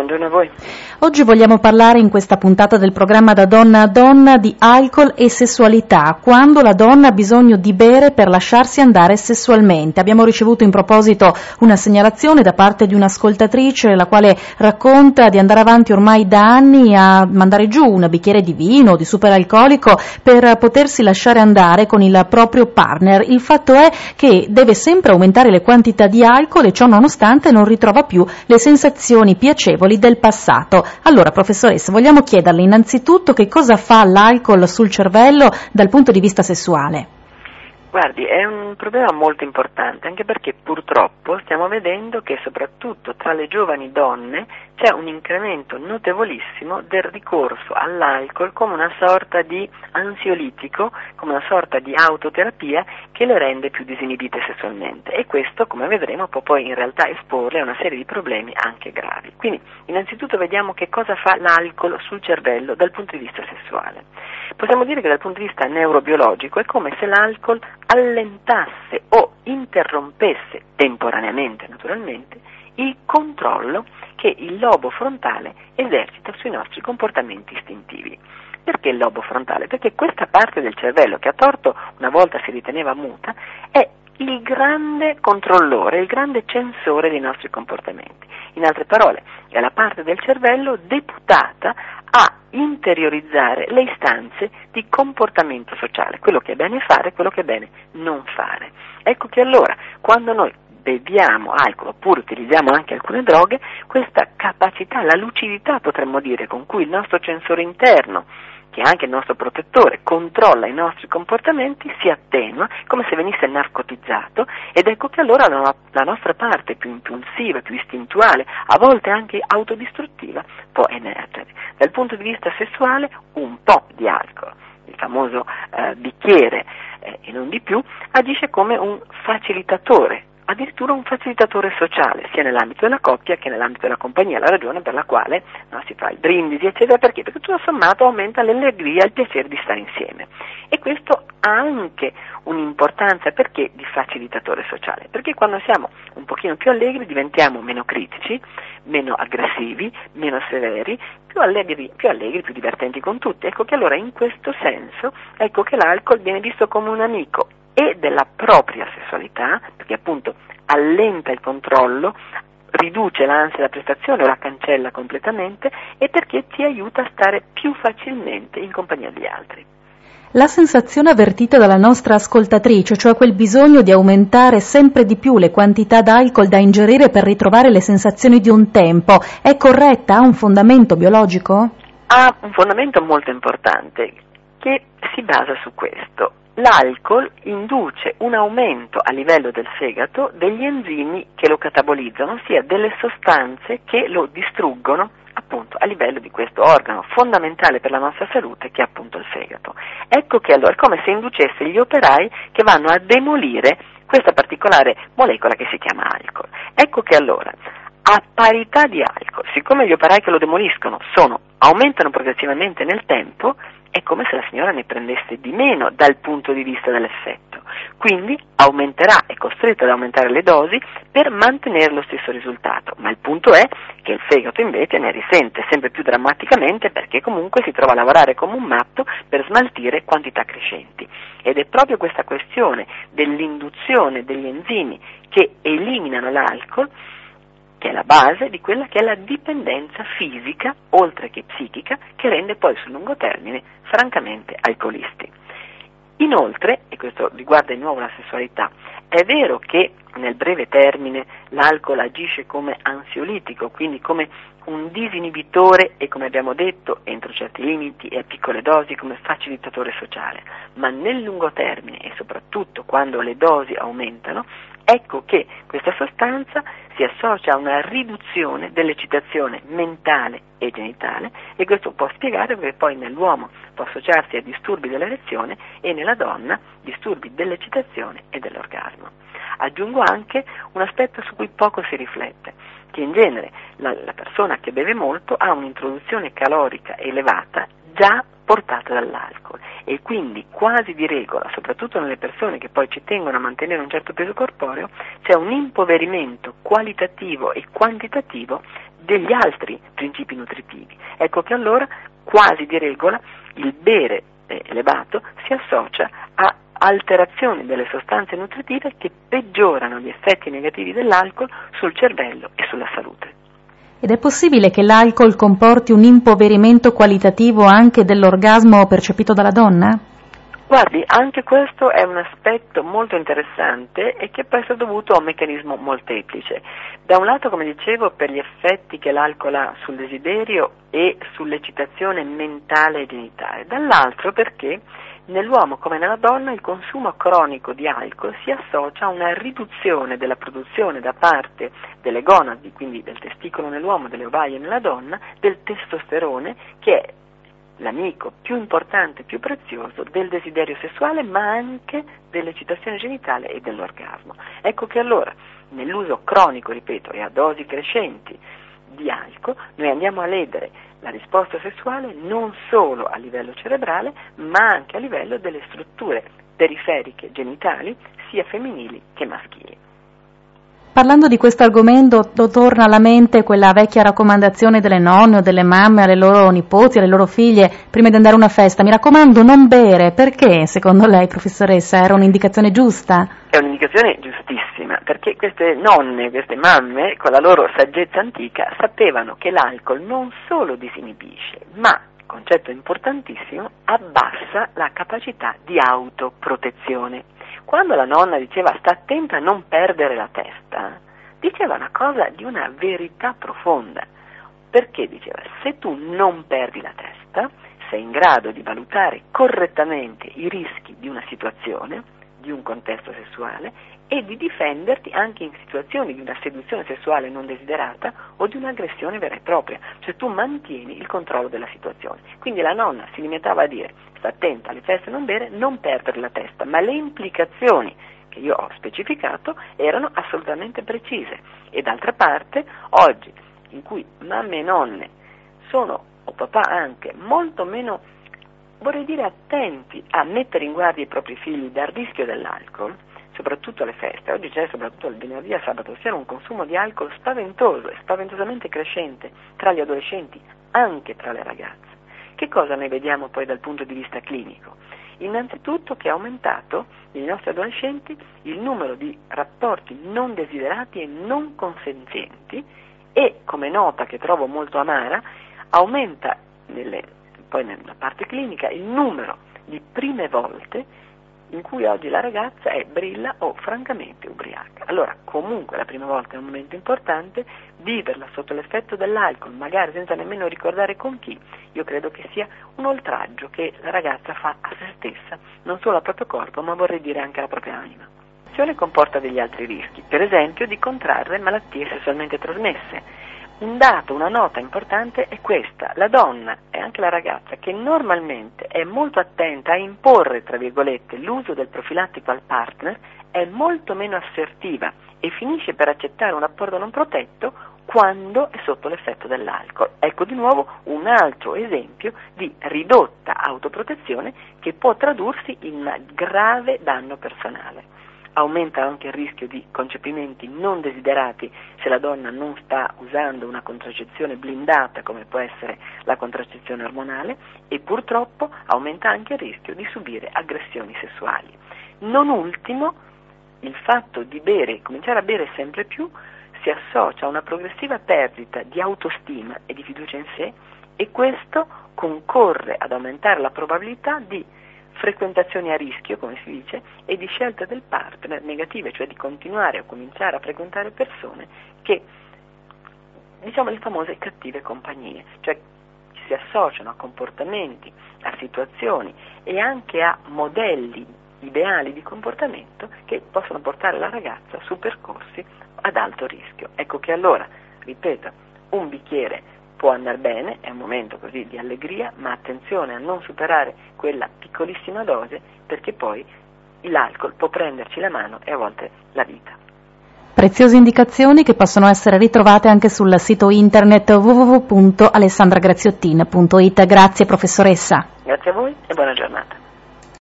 buongiorno a voi. Oggi vogliamo parlare in questa puntata del programma Da donna a donna di alcol e sessualità, quando la donna ha bisogno di bere per lasciarsi andare sessualmente. Abbiamo ricevuto in proposito una segnalazione da parte di un'ascoltatrice, la quale racconta di andare avanti ormai da anni a mandare giù un bicchiere di vino, di superalcolico, per potersi lasciare andare con il proprio partner. Il fatto è che deve sempre aumentare le quantità di alcol e ciò nonostante non ritrova più le sensazioni piacevoli del passato. Allora, professoressa, vogliamo chiederle innanzitutto che cosa fa l'alcol sul cervello dal punto di vista sessuale. Guardi, è un problema molto importante, anche perché purtroppo stiamo vedendo che soprattutto tra le giovani donne c'è un incremento notevolissimo del ricorso all'alcol come una sorta di ansiolitico, come una sorta di autoterapia che le rende più disinibite sessualmente, e questo, come vedremo, può poi in realtà esporle a una serie di problemi anche gravi. Quindi, innanzitutto vediamo che cosa fa l'alcol sul cervello dal punto di vista sessuale. Possiamo dire che dal punto di vista neurobiologico è come se l'alcol allentasse o interrompesse temporaneamente, naturalmente, il controllo che il lobo frontale esercita sui nostri comportamenti istintivi. Perché il lobo frontale? Perché questa parte del cervello che a torto una volta si riteneva muta è il grande controllore, il grande censore dei nostri comportamenti. In altre parole, è la parte del cervello deputata a interiorizzare le istanze di comportamento sociale, quello che è bene fare, quello che è bene non fare. Ecco che allora, quando noi beviamo alcol oppure utilizziamo anche alcune droghe, questa capacità, la lucidità potremmo dire, con cui il nostro censore interno, che è anche il nostro protettore, controlla i nostri comportamenti, si attenua, come se venisse narcotizzato, ed ecco che allora la nostra parte più impulsiva, più istintuale, a volte anche autodistruttiva, può emergere. Dal punto di vista sessuale, un po' di alcol, il famoso bicchiere e non di più, agisce come un facilitatore, addirittura un facilitatore sociale, sia nell'ambito della coppia che nell'ambito della compagnia, la ragione per la quale si fa il brindisi, eccetera, perché? Perché tutto sommato aumenta l'allegria e il piacere di stare insieme. E questo ha anche un'importanza, perché di facilitatore sociale? Perché quando siamo un pochino più allegri diventiamo meno critici, meno aggressivi, meno severi, più allegri, più divertenti con tutti. Ecco che allora in questo senso, ecco che l'alcol viene visto come un amico e della propria sessualità, perché appunto allenta il controllo, riduce l'ansia da prestazione o la cancella completamente, e perché ti aiuta a stare più facilmente in compagnia degli altri. La sensazione avvertita dalla nostra ascoltatrice, cioè quel bisogno di aumentare sempre di più le quantità d'alcol da ingerire per ritrovare le sensazioni di un tempo, è corretta? Ha un fondamento biologico? Ha un fondamento molto importante che si basa su questo. L'alcol induce un aumento a livello del fegato degli enzimi che lo catabolizzano, ossia delle sostanze che lo distruggono appunto a livello di questo organo fondamentale per la nostra salute, che è appunto il fegato. Ecco che allora è come se inducesse gli operai che vanno a demolire questa particolare molecola che si chiama alcol. Ecco che allora, a parità di alcol, siccome gli operai che lo demoliscono aumentano progressivamente nel tempo, è come se la signora ne prendesse di meno dal punto di vista dell'effetto. Quindi è costretta ad aumentare le dosi per mantenere lo stesso risultato, ma il punto è che il fegato invece ne risente sempre più drammaticamente, perché comunque si trova a lavorare come un matto per smaltire quantità crescenti. Ed è proprio questa questione dell'induzione degli enzimi che eliminano l'alcol che è la base di quella che è la dipendenza fisica, oltre che psichica, che rende poi sul lungo termine francamente alcolisti. Inoltre, e questo riguarda di nuovo la sessualità, è vero che nel breve termine l'alcol agisce come ansiolitico, quindi come un disinibitore e, come abbiamo detto, entro certi limiti e a piccole dosi, come facilitatore sociale, ma nel lungo termine e soprattutto quando le dosi aumentano, ecco che questa sostanza si associa a una riduzione dell'eccitazione mentale e genitale, e questo può spiegare perché poi nell'uomo può associarsi a disturbi dell'erezione e nella donna disturbi dell'eccitazione e dell'orgasmo. Aggiungo anche un aspetto su cui poco si riflette, che in genere la persona che beve molto ha un'introduzione calorica elevata già portata dall'alcol, e quindi quasi di regola, soprattutto nelle persone che poi ci tengono a mantenere un certo peso corporeo, c'è un impoverimento qualitativo e quantitativo degli altri principi nutritivi. Ecco che allora, quasi di regola, il bere elevato si associa a alterazioni delle sostanze nutritive che peggiorano gli effetti negativi dell'alcol sul cervello e sulla salute. Ed è possibile che l'alcol comporti un impoverimento qualitativo anche dell'orgasmo percepito dalla donna? Guardi, anche questo è un aspetto molto interessante e che può essere dovuto a un meccanismo molteplice. Da un lato, come dicevo, per gli effetti che l'alcol ha sul desiderio e sull'eccitazione mentale e genitale, dall'altro perché nell'uomo come nella donna il consumo cronico di alcol si associa a una riduzione della produzione da parte delle gonadi, quindi del testicolo nell'uomo, delle ovaie nella donna, del testosterone, che è l'amico più importante, più prezioso del desiderio sessuale, ma anche dell'eccitazione genitale e dell'orgasmo. Ecco che allora, nell'uso cronico, ripeto, e a dosi crescenti di alcol, noi andiamo a ledere la risposta sessuale non solo a livello cerebrale, ma anche a livello delle strutture periferiche genitali, sia femminili che maschili. Parlando di questo argomento, torna alla mente quella vecchia raccomandazione delle nonne o delle mamme alle loro nipoti, alle loro figlie, prima di andare a una festa: mi raccomando, non bere. Perché, secondo lei, professoressa, era un'indicazione giusta? È un'indicazione giustissima, perché queste nonne, queste mamme, con la loro saggezza antica, sapevano che l'alcol non solo disinibisce, ma, concetto importantissimo, abbassa la capacità di autoprotezione. Quando la nonna diceva sta attenta a non perdere la testa, diceva una cosa di una verità profonda, perché diceva se tu non perdi la testa sei in grado di valutare correttamente i rischi di una situazione, di un contesto sessuale e di difenderti anche in situazioni di una seduzione sessuale non desiderata o di un'aggressione vera e propria, cioè tu mantieni il controllo della situazione. Quindi la nonna si limitava a dire sta attenta alle feste, non bere, non perdere la testa, ma le implicazioni che io ho specificato erano assolutamente precise. E d'altra parte, oggi, in cui mamme e nonne sono, o papà anche, molto meno, vorrei dire, attenti a mettere in guardia i propri figli dal rischio dell'alcol, soprattutto alle feste, oggi c'è soprattutto il venerdì e sabato sera un consumo di alcol spaventoso e spaventosamente crescente tra gli adolescenti, anche tra le ragazze. Che cosa ne vediamo poi dal punto di vista clinico? Innanzitutto che è aumentato nei nostri adolescenti il numero di rapporti non desiderati e non consenzienti e, come nota che trovo molto amara, aumenta poi nella parte clinica il numero di prime volte in cui oggi la ragazza è brilla o francamente ubriaca. Allora, comunque la prima volta è un momento importante, viverla sotto l'effetto dell'alcol, magari senza nemmeno ricordare con chi, io credo che sia un oltraggio che la ragazza fa a se stessa, non solo al proprio corpo, ma vorrei dire anche alla propria anima. La situazione comporta degli altri rischi, per esempio di contrarre malattie sessualmente trasmesse. Un dato, una nota importante è questa: la donna e anche la ragazza che normalmente è molto attenta a imporre, tra virgolette, l'uso del profilattico al partner, è molto meno assertiva e finisce per accettare un rapporto non protetto quando è sotto l'effetto dell'alcol. Ecco di nuovo un altro esempio di ridotta autoprotezione che può tradursi in un grave danno personale. Aumenta anche il rischio di concepimenti non desiderati se la donna non sta usando una contraccezione blindata come può essere la contraccezione ormonale e purtroppo aumenta anche il rischio di subire aggressioni sessuali. Non ultimo, il fatto di bere, cominciare a bere sempre più, si associa a una progressiva perdita di autostima e di fiducia in sé e questo concorre ad aumentare la probabilità di frequentazioni a rischio, come si dice, e di scelte del partner negative, cioè di continuare o cominciare a frequentare persone che, diciamo, le famose cattive compagnie, cioè si associano a comportamenti, a situazioni e anche a modelli ideali di comportamento che possono portare la ragazza su percorsi ad alto rischio. Ecco che allora, ripeto, un bicchiere può andare bene, è un momento così di allegria, ma attenzione a non superare quella piccolissima dose perché poi l'alcol può prenderci la mano e a volte la vita. Preziose indicazioni che possono essere ritrovate anche sul sito internet www.alessandragraziottin.it. Grazie professoressa. Grazie a voi e buona giornata.